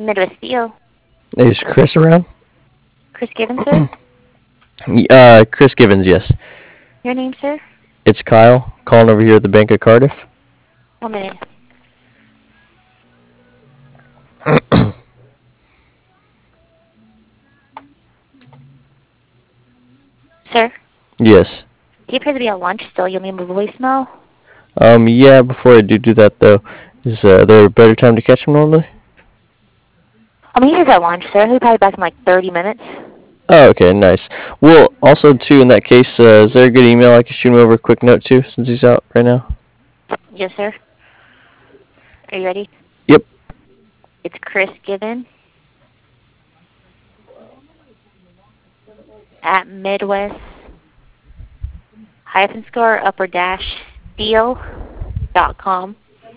Midwest Steel. Is Chris around? Chris Gibbons, sir? Chris Givens, yes. Your name, sir? It's Kyle, calling over here at the Bank of Cardiff. 1 minute. Sir? Yes. He appears to be at lunch still. You'll leave him a voicemail? Yeah, before I do that, though, is there a better time to catch him normally? He's just at lunch, sir. He'll probably be back in like 30 minutes. Oh, okay, nice. Well, also, too, in that case, is there a good email I can shoot him over a quick note to, since he's out right now? Yes, sir. Are you ready? Yep. It's Chris Gibbon at Midwest _, steel.com.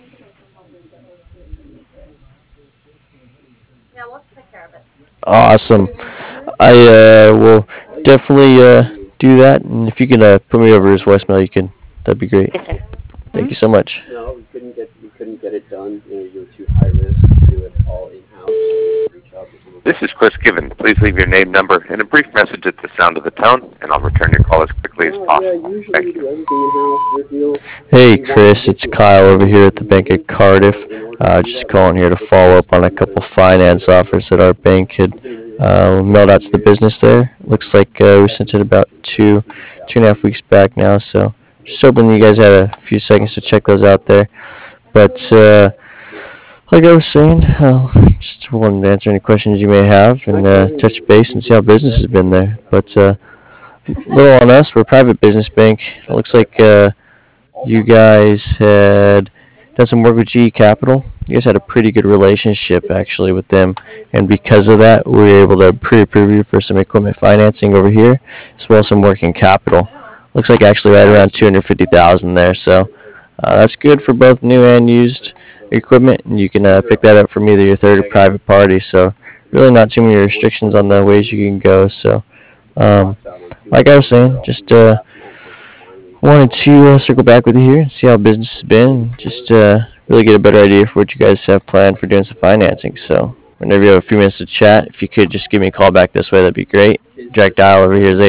Awesome. I will definitely do that, and if you can put me over his voicemail, you can. That'd be great. Yes, sir. Thank you so much. No, we couldn't get it done. You're too high risk to do it all in-house. Reach out to some of This is Chris Given. Please leave your name, number, and a brief message at the sound of the tone, and I'll return your call as quickly as possible. Yeah, usually Thank we you. do everything in-house. Your deal. Hey, Chris, it's Kyle over here at the Bank of Cardiff. Just calling here to follow up on a couple finance offers that our bank had mailed out to the business there. Looks like we sent it about two and a half weeks back now, so just hoping you guys had a few seconds to check those out there. But like I was saying, just wanted to answer any questions you may have and touch base and see how business has been there. But little on us, we're a private business bank. It looks like you guys had done some work with GE Capital. You guys had a pretty good relationship actually with them, and because of that, we were able to pre-approve you for some equipment financing over here, as well as some working capital. Looks like actually right around 250,000 there, so that's good for both new and used equipment, and you can pick that up from either your third or private party. So really not too many restrictions on the ways you can go. So like I was saying, just wanted to circle back with you here and see how business has been, and just really get a better idea for what you guys have planned for doing some financing. So whenever you have a few minutes to chat, if you could just give me a call back this way, that'd be great. Direct dial over here is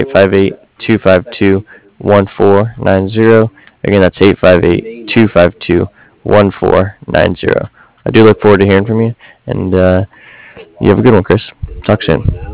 858-252-1490. Again, that's 858-252-1490. I do look forward to hearing from you, and you have a good one, Chris. Talk soon.